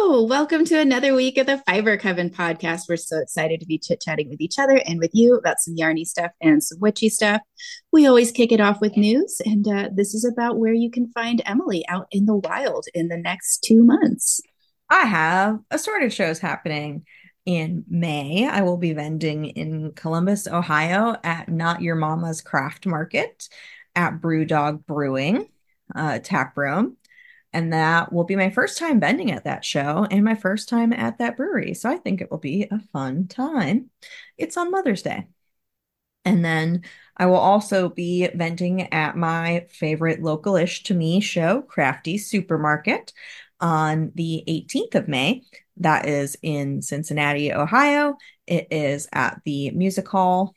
Hello, welcome to another week of the Fiber Coven podcast. We're so excited to be chit chatting with each other and with you about some yarny stuff and some witchy stuff. We always kick it off with news, and this is about where you can find Emily out in the wild in the next 2 months. I have assorted shows happening in May. I will be vending in Columbus, Ohio at Not Your Mama's Craft Market at Brewdog Brewing Tap Room. And that will be my first time vending at that show and my first time at that brewery. So I think it will be a fun time. It's on Mother's Day. And then I will also be vending at my favorite local-ish to me show, Crafty Supermarket, on the 18th of May. That is in Cincinnati, Ohio. It is at the Music Hall.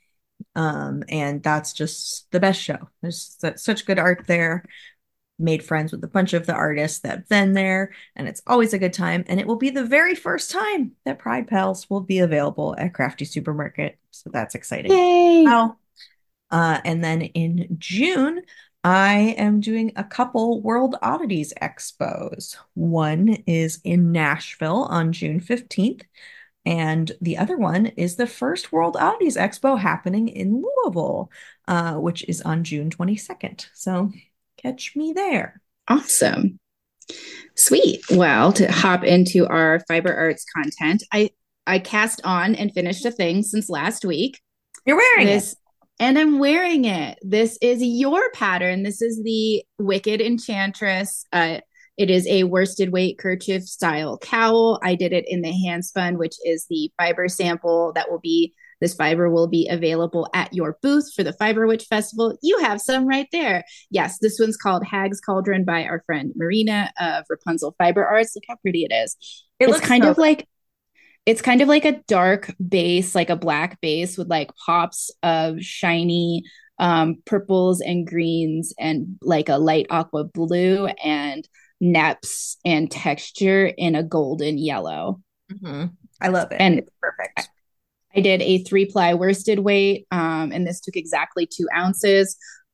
And that's just the best show. There's such good art there. Made friends with a bunch of the artists that have been there, and it's always a good time. And it will be the very first time that Pride Pals will be available at Crafty Supermarket. So that's exciting. Yay! Wow. And then in June, I am doing a couple World Oddities expos. One is in Nashville on June 15th, and the other one is the first World Oddities Expo happening in Louisville, which is on June 22nd. So catch me there. Awesome. Sweet. Well, to hop into our fiber arts content, I cast on and finished a thing since last week. You're wearing it. This and I'm wearing it. This is your pattern. This is the Wicked Enchantress. It is a worsted weight kerchief style cowl. I did it in the handspun, which is the fiber sample that will be. This fiber will be available at your booth for the Fiber Witch Festival. You have some right there. Yes, this one's called Hag's Cauldron by our friend Marina of Rapunzel Fiber Arts. Look how pretty it is. It It's looks kind so of good. like it's kind of like a dark base, like a black base with like pops of shiny purples and greens and like a light aqua blue and neps and texture in a golden yellow. I love it. And It's perfect. I did a 3-ply worsted weight, and this took exactly 2 ounces.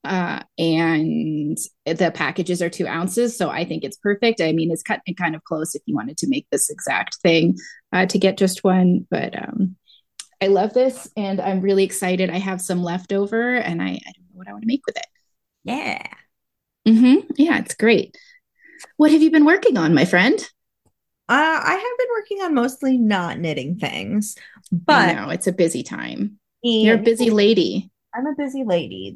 And the packages are 2 ounces, so I think it's perfect. I mean, it's cut kind of close if you wanted to make this exact thing to get just one, but I love this, and I'm really excited. I have some leftover, and I don't know what I want to make with it. Yeah. Yeah, it's great. What have you been working on, my friend? I have been working on mostly not knitting things, I but know it's a busy time. You're a the, busy lady. I'm a busy lady.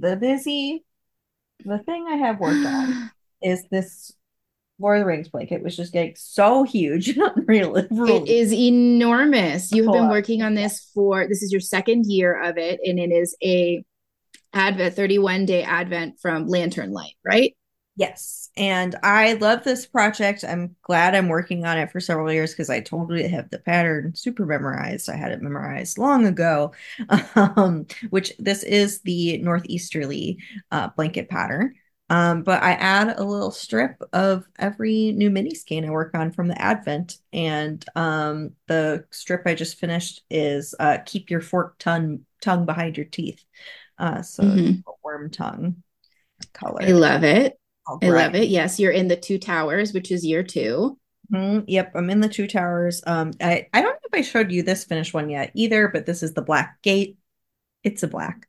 The thing I have worked on is this Lord of the Rings blanket, which is getting so huge, really, It really is enormous. You have pull been up. working on Yeah. this is your second year of it, and it is a Advent 31-day Advent from Lantern Light, right? Yes, and I love this project. I'm glad I'm working on it for several years because I totally have the pattern super memorized. I had it memorized long ago, which this is the northeasterly blanket pattern. But I add a little strip of every new mini skein I work on from the Advent, and the strip I just finished is "Keep Your Forked Tongue Behind Your Teeth." So it's Mm-hmm. a worm tongue I color. love it. All I love bright. it. Yes, you're in the Two Towers, which is year two. Yep, I'm in the two towers. I don't know if I showed you this finished one yet either, but this is the black gate. It's a black.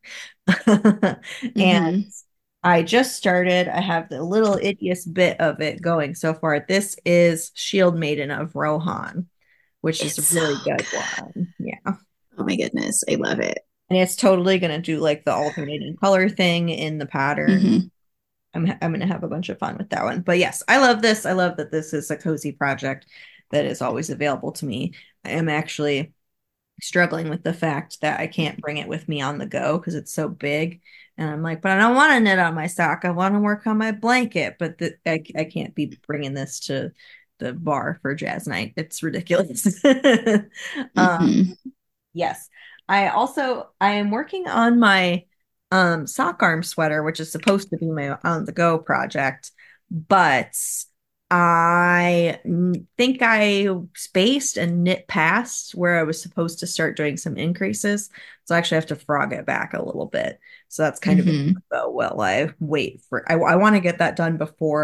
And Mm-hmm. I just started. I have the little ittiest bit of it going so far. This is Shield Maiden of Rohan, which is a It's so really good good. one. Yeah. Oh my goodness, I love it. And it's totally gonna do like the alternating color thing in the pattern. Mm-hmm. I'm gonna have a bunch of fun with that one. But yes, I love this. I love that this is a cozy project that is always available to me. I am actually struggling with the fact that I can't bring it with me on the go because it's so big. And I'm like, but I don't want to knit on my sock. I want to work on my blanket, but I can't be bringing this to the bar for jazz night. It's ridiculous. um, Mm-hmm. Yes. I am working on my sock arm sweater, which is supposed to be my on the go project, but think I spaced and knit past where I was supposed to start doing some increases. So I actually have to frog it back a little bit. So that's kind of in Mm-hmm. limbo while I wait for I want to get that done before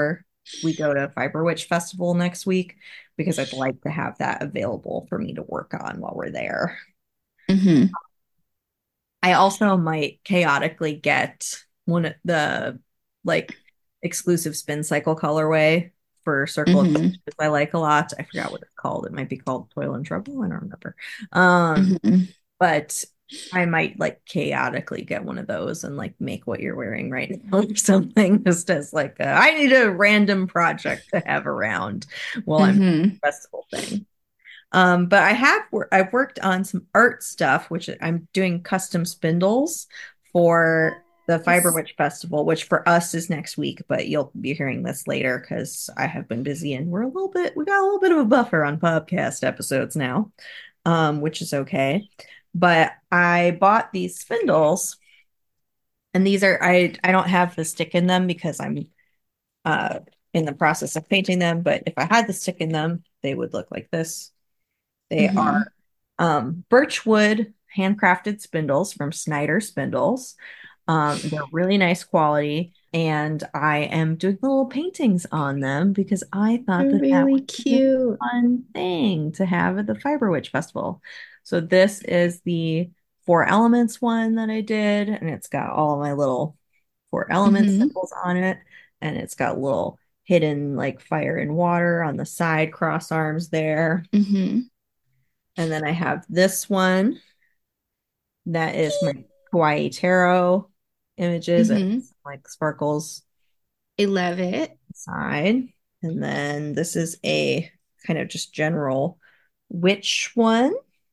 we go to Fiber Witch Festival next week because I'd like to have that available for me to work on while we're there. Hmm. I also might chaotically get one of the like exclusive spin cycle colorway for Circle of Hmm. Stitches I like a lot. I forgot what it's called. It might be called Toil and Trouble. I don't remember. Um, Hmm. but I might like chaotically get one of those and like make what you're wearing right now or something, just as like I need a random project to have around while I'm Hmm. festival thing. But I've worked on some art stuff, which I'm doing custom spindles for the Fiber Yes. Witch Festival, which for us is next week, but you'll be hearing this later because I have been busy and we got a little bit of a buffer on podcast episodes now, which is okay. But I bought these spindles, and these are I don't have the stick in them because I'm uh in the process of painting them, but if I had the stick in them, they would look like this. They are Hmm. birchwood handcrafted spindles from Snyder Spindles. They're really nice quality, and I am doing little paintings on them because I thought They're that that really would be a cute. fun thing to have at the Fiber Witch Festival. So this is the Four Elements one that I did, and it's got all of my little Four Elements Hmm. symbols on it, and it's got little hidden like fire and water on the side cross arms there. Hmm. And then I have this one that is my Hawaii Tarot images and Hmm. like sparkles I love it. inside. And then this is a kind of just general witch one.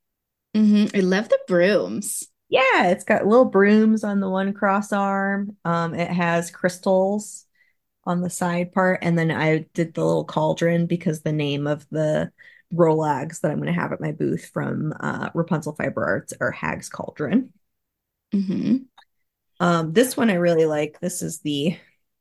I love the brooms. Yeah, it's got little brooms on the one cross arm. It has crystals on the side part. And then I did the little cauldron because the name of the Rolags that I'm going to have at my booth from Rapunzel Fiber Arts are Hag's Cauldron. Hmm. This one I really like. This is the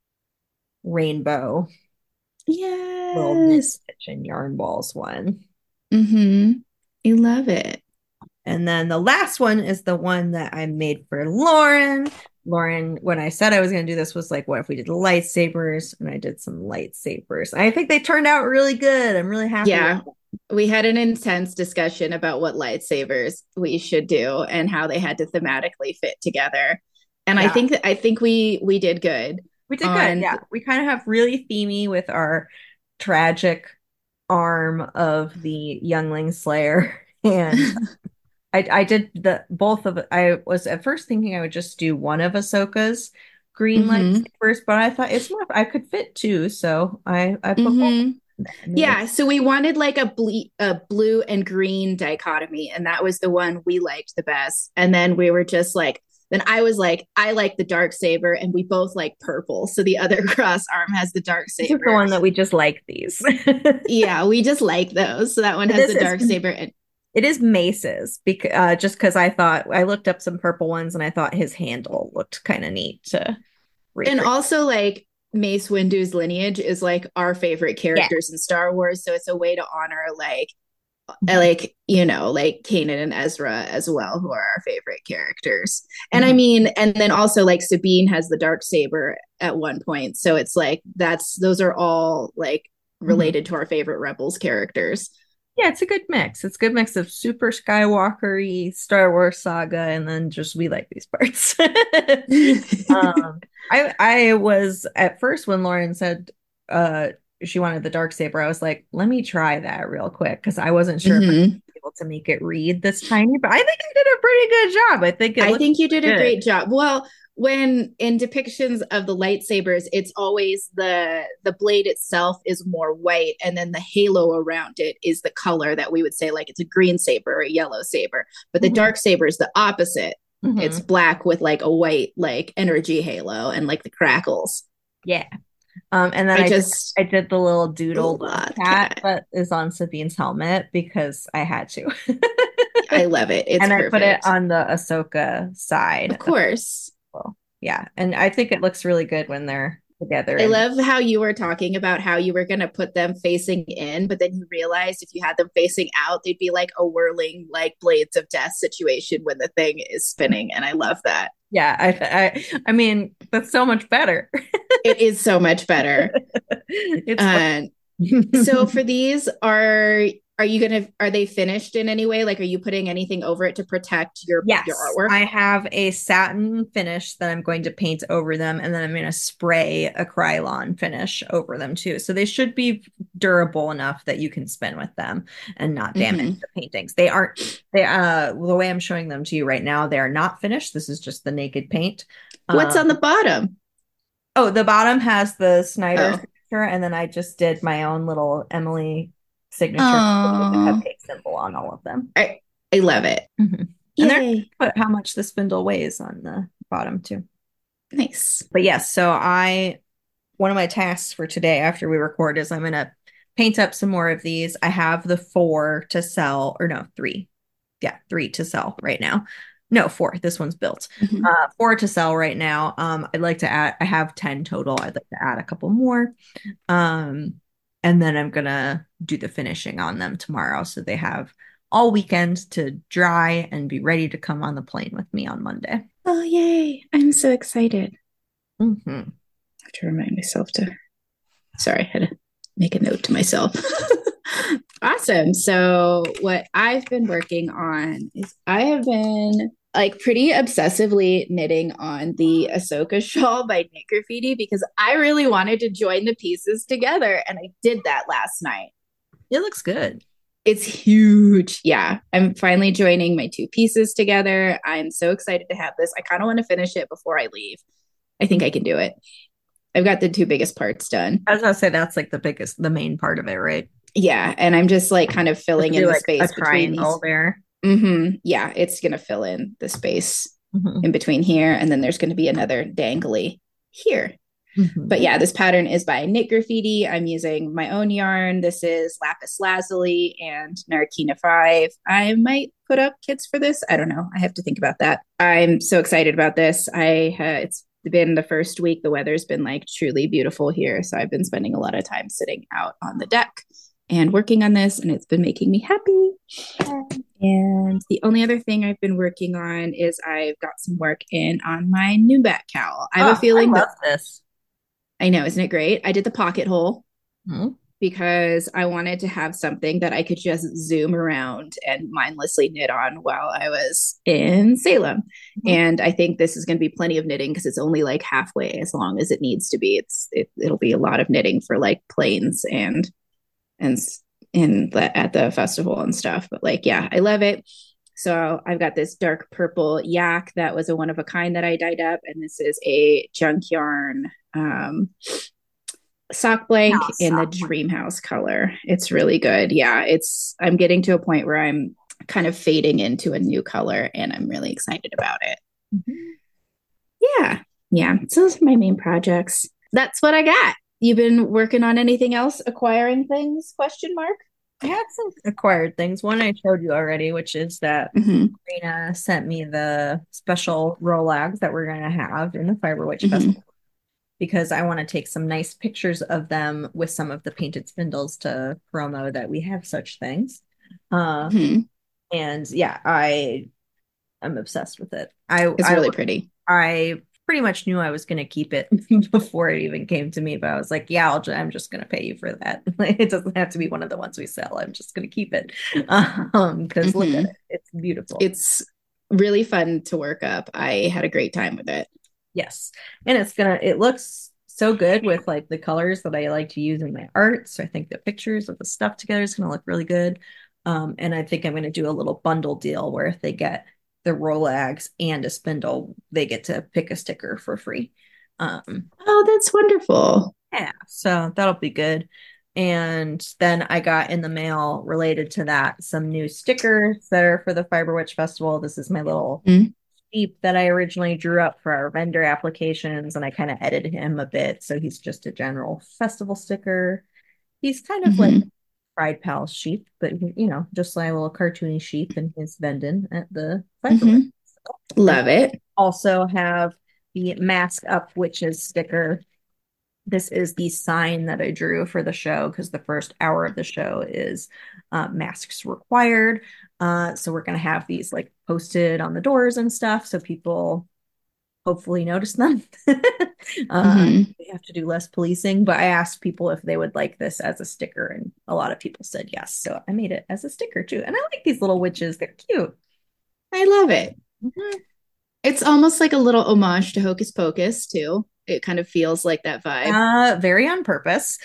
rainbow little knit Yes. stitch and yarn balls one. Hmm. I love it. And then the last one is the one that I made for Lauren. Lauren, when I said I was going to do this, was like, what if we did lightsabers? And I did some lightsabers. I think they turned out really good. I'm really happy with Yeah. We had an intense discussion about what lightsabers we should do and how they had to thematically fit together. And yeah, I think we did good we did good. on Yeah, we kind of have really themey with our tragic arm of the Youngling Slayer. And I did the both of it. I was at first thinking I would just do one of Ahsoka's green hmm lightsabers, but I thought it's more I could fit two, so I put both hmm in there. And it looks Yeah, so we wanted like a blue and green dichotomy, and that was the one we liked the best. And then we were just like, then I was like, I like the dark saber, and we both like purple. So the other cross arm has the dark this is the saber. one that we just like these. Yeah, we just like those. So that one has This the is dark saber, and it is Mace's because just because I thought I looked up some purple ones and I thought his handle looked kind of neat to recreate. also like Mace Windu's lineage is like our favorite Yeah. characters in Star Wars. So it's a way to honor like like Kanan and Ezra as well, who are our favorite characters. And I Mhm. mean, and then also like Sabine has the dark saber at one point, so it's like those are all like Mhm. related to our favorite Rebels characters. Yeah, it's a good mix. It's a good mix of super Skywalker-y Star Wars saga, and then just we like these parts. I was at first when Lauren said uh she wanted the dark saber, I was like, let me try that real quick because I wasn't sure if I Hmm. was able to make it read this tiny, but I think I did a pretty good job. I think it I looks think you did really a good. great job. Well, when in depictions of the lightsabers, it's always the blade itself is more white, and then the halo around it is the color that we would say like it's a green saber or a yellow saber. But the Mhm. dark saber is the opposite. It's Mhm. black with like a white like energy halo and like the crackles. Yeah. And then I just I did the little doodle love love cat cat. that is on Sabine's helmet because I had to. I love it. It's And I put it perfect. on the Ahsoka Of side. course. Well, yeah, and I think it looks really good when they're together. I And love how you were talking about how you were going to put them facing in, but then you realized if you had them facing out, they'd be like a whirling, like blades of death situation when the thing is spinning. And I love that. Yeah, I mean, that's so much better. It is so much better. It's fun. Uh, so for these, are you gonna are they finished in any way? Like, are you putting anything over it to protect your Yes, artwork? I have a satin finish that I'm going to paint over them, and then I'm going to spray a Krylon finish over them too. So they should be durable enough that you can spin with them and not damage Hmm. the paintings. The way I'm showing them to you right now, they are not finished. This is just the naked paint. What's on the Um, bottom? oh, the bottom has the Snyder Oh, signature, and then I just did my own little Emily signature with the oh, cupcake symbol on all of them. I love it. Mhm. And there, Yay. put how much the spindle weighs on the bottom too. Nice. But yes, one of my tasks for today after we record is I'm gonna paint up some more of these. I have the four to sell, or no, three. Yeah, three to sell right now. No, four. This one's built. Hmm. Four to sell right now. I'd like to add, I have 10 total. I'd like to add a couple more. Um, and then I'm gonna do the finishing on them tomorrow. So they have all weekend to dry and be ready to come on the plane with me on Monday. Oh, yay. I'm so excited. Hmm. I have to remind myself to, sorry, I had to make a note to myself. Awesome. So, what I've been working on is I have been like pretty obsessively knitting on the Ahsoka shawl by Knit Graffiti because I really wanted to join the pieces together. And I did that last night. It looks good. It's huge. Yeah. I'm finally joining my two pieces together. I'm so excited to have this. I kind of want to finish it before I leave. I think I can do it. I've got the two biggest parts done. I was gonna say that's like the main part of it, right? Yeah. And I'm just like kind of Just filling in do the like a space between triangle these. there. Yeah. It's going to fill in the space Hmm. in between here. And then there's going to be another dangly here. But Hmm. yeah, this pattern is by Knit Graffiti. I'm using my own yarn. This is Lapis Lazuli and Narikina 5. I might put up kits for this. I don't know. I have to think about that. I'm so excited about this. It's been the first week. The weather's been like truly beautiful here. So I've been spending a lot of time sitting out on the deck and working on this, and it's been making me happy. And the only other thing I've been working on is I've got some work in on my Nubat cowl. I have a Oh, I feeling love that this. I know, isn't it great? I did the pocket hole Mhm. because I wanted to have something that I could just zoom around and mindlessly knit on while I was in Salem. Mhm. And I think this is going to be plenty of knitting because it's only like halfway as long as it needs to be. It'll be a lot of knitting for like planes and at the festival and stuff. But like, yeah, I love it. So I've got this dark purple yak that was a one of a kind that I dyed up, and this is a junk yarn sock blank in the Awesome. dream house color. It's really good. Yeah, it's I'm getting to a point where I'm kind of fading into a new color and I'm really excited about it. Mhm. Yeah. Yeah. So those are my main projects. That's what I got. You've been working on anything else, acquiring things? Question mark. I had some acquired things. One I showed you already, which is that Mm-hmm. Rena sent me the special Rolags that we're going to have in the Fiber Witch Mm-hmm. Festival because I want to take some nice pictures of them with some of the painted spindles to promo that we have such things. Uh, Mm-hmm. and yeah, I'm obsessed with it. It's really pretty. I pretty much knew I was going to keep it before it even came to me, but I was like, yeah, I'm just going to pay you for that. It doesn't have to be one of the ones we sell. I'm just going to keep it. Because look at Mm-hmm. it. It's beautiful. It's really fun to work up. I had a great time with it. Yes. And it looks so good with like the colors that I like to use in my art. So I think the pictures of the stuff together is going to look really good. And I think I'm going to do a little bundle deal where if they get the Rolags and a spindle, they get to pick a sticker for free. Um, Oh, that's wonderful. yeah, so that'll be good. And then I got in the mail related to that some new stickers that are for the Fiber Witch Festival. This is my little Mm-hmm. sheep that I originally drew up for our vendor applications, and I kind of edited him a bit. So he's just a general festival sticker. He's kind of like Mm-hmm. Pride Pal sheep, but just like a little cartoony sheep, and he's vending at the Fiber Witch. Mm-hmm. And Love it. also have the Mask Up Witches sticker. This is the sign that I drew for the show because the first hour of the show is masks required. So we're going to have these like posted on the doors and stuff so people hopefully notice them. Hmm. We have to do less policing, but I asked people if they would like this as a sticker, and a lot of people said yes. So I made it as a sticker too. And I like these little witches. They're cute. I love it. Mhm. It's almost like a little homage to Hocus Pocus, too. It kind of feels like that vibe. Very on purpose.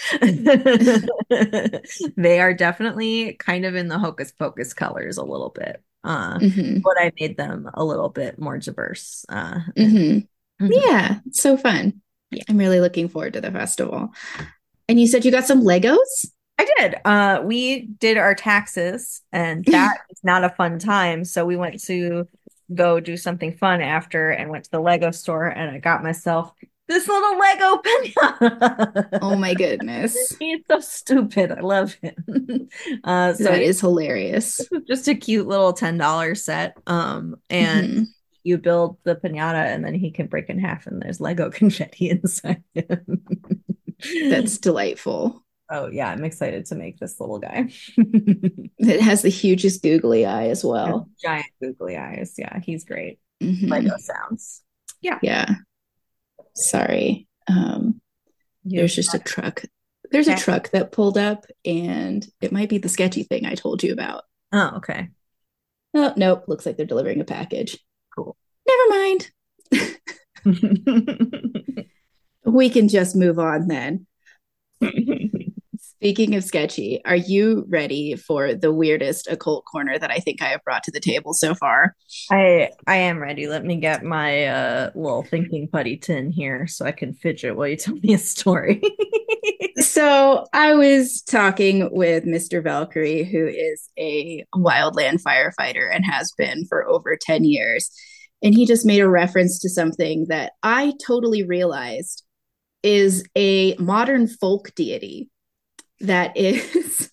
They are definitely kind of in the Hocus Pocus colors a little bit. Hmm. But I made them a little bit more diverse. And Hmm. mhm. Yeah, it's so fun. Yeah, I'm really looking forward to the festival. And you said you got some Legos? I did. We did our taxes, and that is not a fun time. So we went to go do something fun after and went to the Lego store, and I got myself this little Lego Oh pinata. my goodness. He's so stupid. I love him. So That yeah, is hilarious. this is just a cute little $10 set. And Hmm. you build the pinata and then he can break in half and there's Lego confetti inside him. That's delightful. Oh yeah, I'm excited to make this little guy. It has the hugest googly eye as Has well. giant googly eyes. Yeah, he's great. Lego Hmm. sounds. Yeah. Yeah. Sorry. You There's just a truck. There's a okay? truck that pulled up, and it might be the sketchy thing I told you about. Oh, okay. Oh, nope. Looks like they're delivering a package. Cool. Never mind. We can just move on then. Speaking of sketchy, are you ready for the weirdest occult corner that I think I have brought to the table so far? I am ready. Let me get my little thinking putty tin here so I can fidget while you tell me a story. So I was talking with Mr. Valkyrie, who is a wildland firefighter and has been for over 10 years. And he just made a reference to something that I totally realized is a modern folk deity that is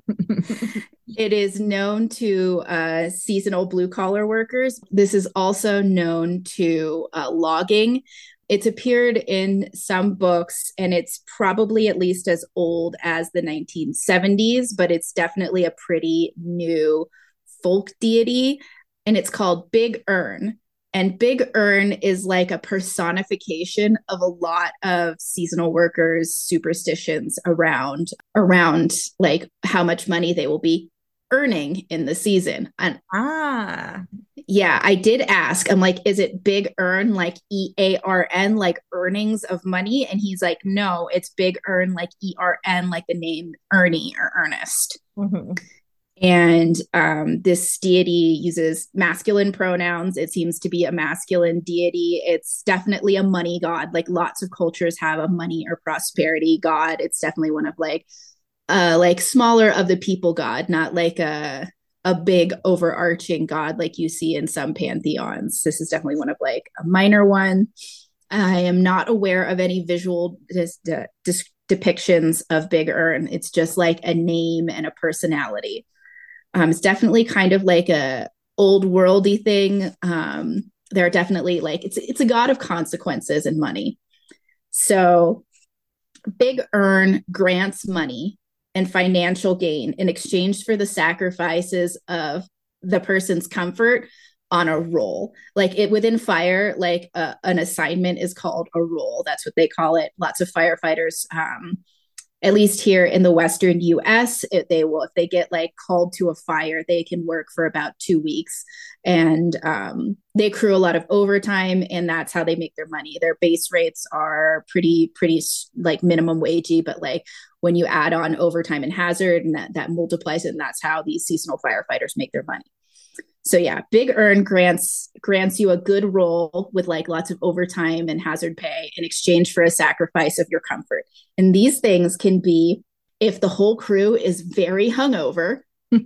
it is known to seasonal blue collar workers. This is also known to logging. It's appeared in some books, and it's probably at least as old as the 1970s, but it's definitely a pretty new folk deity. And it's called Big Earn. And Big Earn is like a personification of a lot of seasonal workers' superstitions around like how much money they will be earning in the season. And Ah. yeah, I did ask. I'm like, is it Big Earn like EARN, like earnings of money? And he's like, no, it's Big Earn like ERN, like the name Ernie or Ernest. Mhm. And this deity uses masculine pronouns. It seems to be a masculine deity. It's definitely a money god. Like lots of cultures have a money or prosperity god. It's definitely one of like smaller of the people god, not like a big overarching god like you see in some pantheons. This is definitely one of like a minor one. I am not aware of any visual depictions of Big Earn. It's just like a name and a personality. It's definitely kind of like a old worldy thing. There are definitely like it's a god of consequences and money. So Big Earn grants money and financial gain in exchange for the sacrifices of the person's comfort on a roll. Like it within fire, like an assignment is called a roll. That's what they call it. Lots of firefighters at least here in the Western US, if they get like called to a fire, they can work for about 2 weeks, and they accrue a lot of overtime, and that's how they make their money. Their base rates are pretty like minimum wagey, but like when you add on overtime and hazard, and that multiplies it, and that's how these seasonal firefighters make their money. So yeah, Big Earn grants you a good role with like lots of overtime and hazard pay in exchange for a sacrifice of your comfort. And these things can be if the whole crew is very hungover,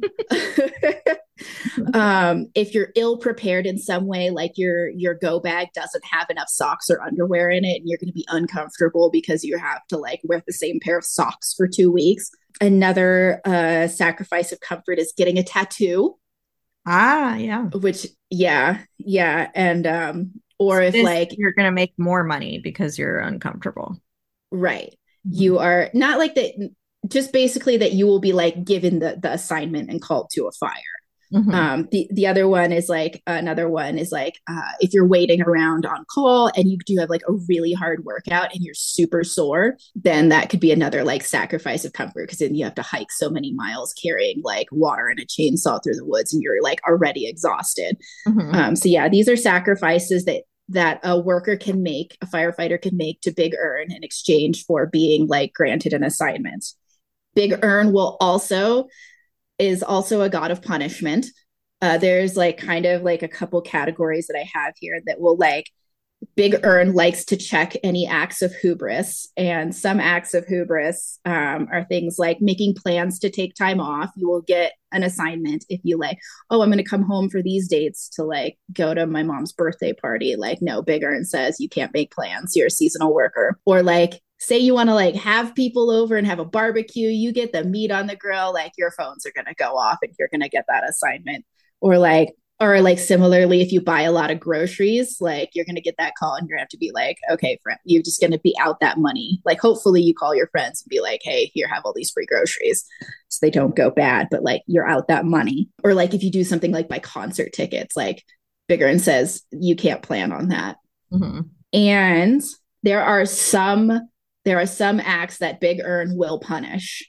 if you're ill prepared in some way, like your go bag doesn't have enough socks or underwear in it, and you're going to be uncomfortable because you have to like wear the same pair of socks for 2 weeks. Another sacrifice of comfort is getting a tattoo, Ah, yeah. which yeah, and or if This like you're gonna make more money because you're uncomfortable. right, Mhm. you are not like that, just basically that you will be like given the assignment and called to a fire. Hmm. The other one is like another one is like if you're waiting around on call and you do have like a really hard workout and you're super sore, then that could be another like sacrifice of comfort because then you have to hike so many miles carrying like water and a chainsaw through the woods and you're like already exhausted. Hmm. So yeah, these are sacrifices that a worker can make, a firefighter can make to Big Earn in exchange for being like granted an assignment. Big Earn will also is also a god of punishment. There's like kind of like a couple categories that I have here that will like Big Earn likes to check any acts of hubris, and some acts of hubris are things like making plans to take time off. You will get an assignment if you like, oh, I'm going to come home for these dates to like go to my mom's birthday party. Like, no, Big Earn says you can't make plans. You're a seasonal worker. Or like, say you want to like have people over and have a barbecue, you get the meat on the grill. Like, your phones are going to go off and you're going to get that assignment. Or like similarly, if you buy a lot of groceries, like you're gonna get that call and you're gonna have to be like, okay, friend, you're just gonna be out that money. Like hopefully you call your friends and be like, hey, here, have all these free groceries so they don't go bad, but like you're out that money. Or like if you do something like buy concert tickets, like Big Earn says you can't plan on that. Hmm. And there are some there are some acts that Big Earn will punish.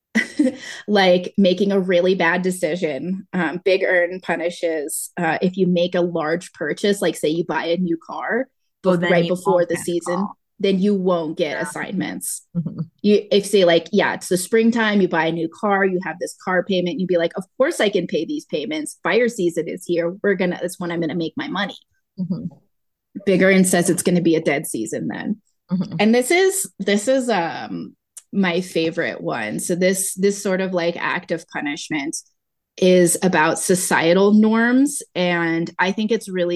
Like making a really bad decision. Big Earn punishes if you make a large purchase, like say you buy a new car Oh, then right you before won't the get a season, call. then you won't get Yeah. assignments. Hmm. You if say like, yeah, it's the springtime, you buy a new car, you have this car payment, you'd be like, of course I can pay these payments. Fire season is here. That's when I'm gonna make my money. Hmm. Big Earn says it's gonna be a dead season then. Hmm. And this is my favorite one. So this sort of like act of punishment is about societal norms, and I think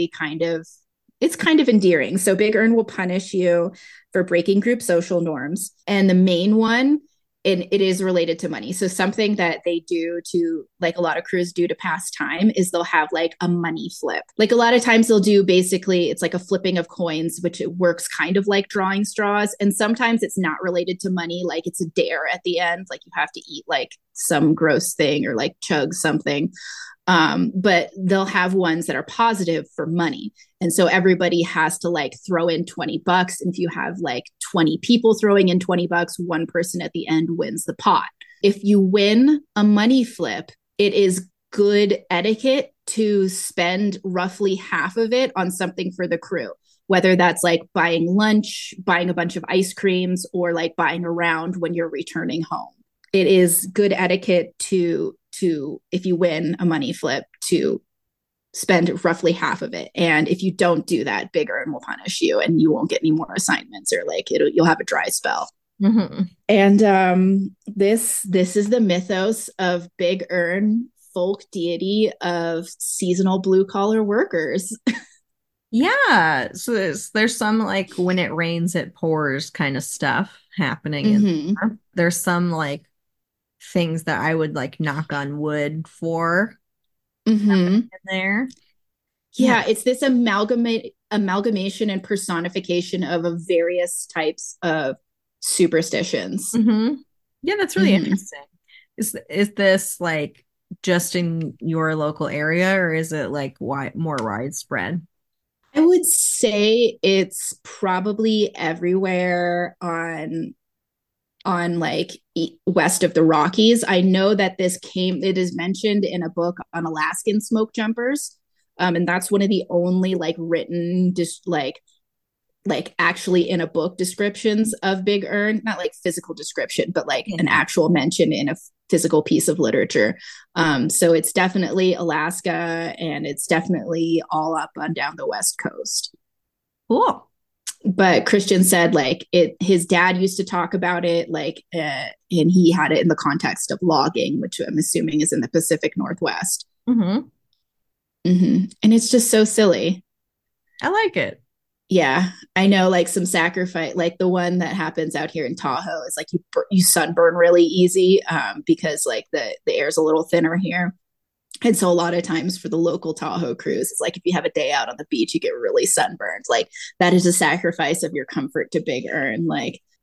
it's kind of endearing. So Big Earn will punish you for breaking group social norms, and the main one, and it is related to money. So something that they do to like a lot of crews do to pass time is they'll have like a money flip. Like a lot of times they'll do basically it's like a flipping of coins, which it works kind of like drawing straws. And sometimes it's not related to money, like it's a dare at the end, like you have to eat like some gross thing or like chug something. But they'll have ones that are positive for money. And so everybody has to like throw in $20. And if you have like 20 people throwing in $20, one person at the end wins the pot. If you win a money flip, it is good etiquette to spend roughly half of it on something for the crew, whether that's like buying lunch, buying a bunch of ice creams, or like buying around when you're returning home. It is good etiquette to if you win a money flip to spend roughly half of it. And if you don't do that, Big Earn will punish you and you won't get any more assignments or like you'll have a dry spell. Hmm. And this is the mythos of Big Earn, folk deity of seasonal blue collar workers. Yeah. So there's some like when it rains, it pours kind of stuff happening in Mm-hmm. there. There's some like things that I would like knock on wood for Mm-hmm. in there. Yeah. Yeah, it's this amalgamation and personification of a various types of superstitions. Hmm. Yeah, that's really Mm-hmm. interesting. Is this like just in your local area or is it like more widespread? I would say it's probably everywhere on like west of the Rockies. I know that it is mentioned in a book on Alaskan smoke jumpers. And that's one of the only like written just like actually in a book descriptions of Big Earn, not like physical description, but like an Yeah. actual mention in a physical piece of literature. So it's definitely Alaska and it's definitely all up and down the West Coast. Cool. But Christian said like his dad used to talk about it and he had it in the context of logging, which I'm assuming is in the Pacific Northwest. Hmm. And it's just so silly. I like it. Yeah, I know like some sacrifice, like the one that happens out here in Tahoe is like you sunburn really easy because like the air's a little thinner here. And so a lot of times for the local Tahoe cruise, it's like if you have a day out on the beach, you get really sunburned. Like that is a sacrifice of your comfort to Big Earn. Like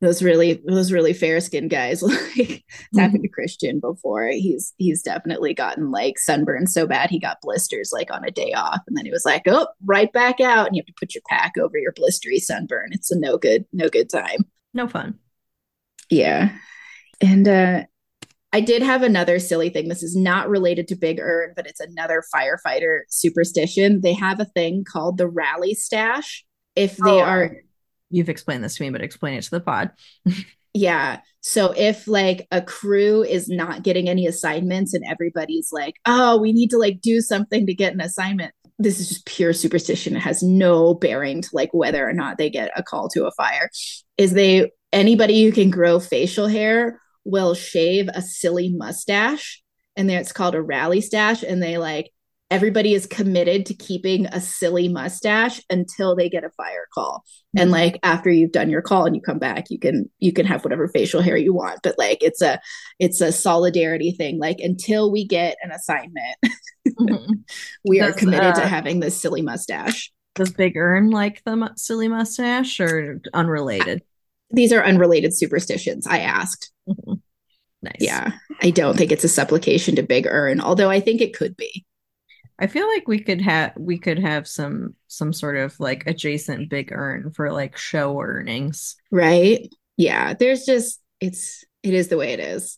those really fair skinned guys. Like it's happened to Christian before. He's definitely gotten like sunburned so bad he got blisters like on a day off, and then he was like, oh, right back out, and you have to put your pack over your blistery sunburn. It's a no good time. No fun. Yeah. And I did have another silly thing. This is not related to Big Earn, but it's another firefighter superstition. They have a thing called the rally stash. If they Oh, are, you've explained this to me, but explain it to the pod. yeah. So if like a crew is not getting any assignments and everybody's like, oh, we need to like do something to get an assignment. This is just pure superstition. It has no bearing to like whether or not they get a call to a fire. Is they anybody who can grow facial hair will shave a silly mustache, and then it's called a rally stash, and they like everybody is committed to keeping a silly mustache until they get a fire call. And like after you've done your call and you come back, you can have whatever facial hair you want, but like it's a solidarity thing. Like until we get an assignment, we are committed to having this silly mustache. Does Big Earn like the silly mustache or unrelated? These are unrelated superstitions, I asked. Nice. Yeah, I don't think it's a supplication to Big Earn, although I think it could be. I feel like we could have some sort of like adjacent Big Earn for like show earnings. Right? Yeah, there's just it is the way it is.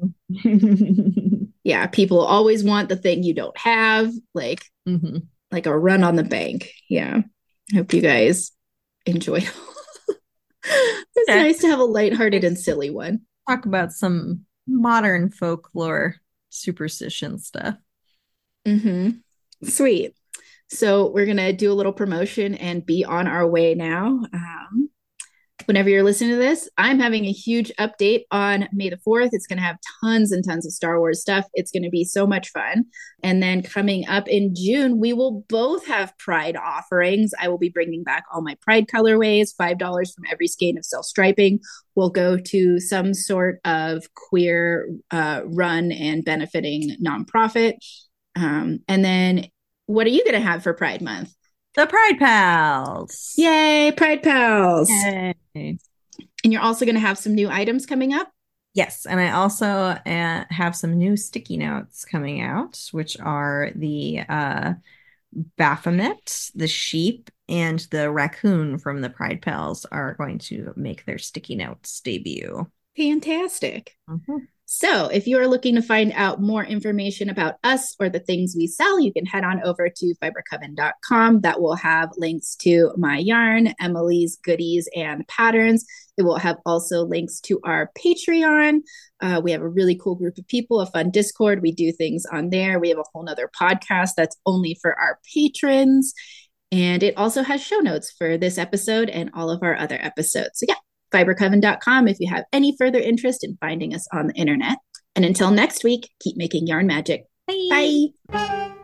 Yeah, people always want the thing you don't have, like Mhm. like a run on the bank. Yeah. I hope you guys enjoy. It's Okay. nice to have a lighthearted and silly one. Talk about some modern folklore superstition stuff. Sweet. So we're gonna do a little promotion and be on our way now. Whenever you're listening to this, I'm having a huge update on May the 4th. It's going to have tons and tons of Star Wars stuff. It's going to be so much fun. And then coming up in June, we will both have Pride offerings. I will be bringing back all my Pride colorways. $5 from every skein of self-striping will go to some sort of queer run and benefiting nonprofit. And then what are you going to have for Pride Month? The Pride Pals. Yay, Pride Pals. Yay. And you're also going to have some new items coming up? Yes, and I also have some new sticky notes coming out, which are the Baphomet, the sheep, and the raccoon from the Pride Pals are going to make their sticky notes debut. Fantastic. Mhm. So, if you are looking to find out more information about us or the things we sell, you can head on over to fibercoven.com. That will have links to my yarn, Emily's goodies, and patterns. It will have also links to our Patreon. We have a really cool group of people, a fun Discord. We do things on there. We have a whole nother podcast that's only for our patrons. And it also has show notes for this episode and all of our other episodes. So, yeah, fibercoven.com if you have any further interest in finding us on the internet. And until next week, keep making yarn magic. Bye. Bye.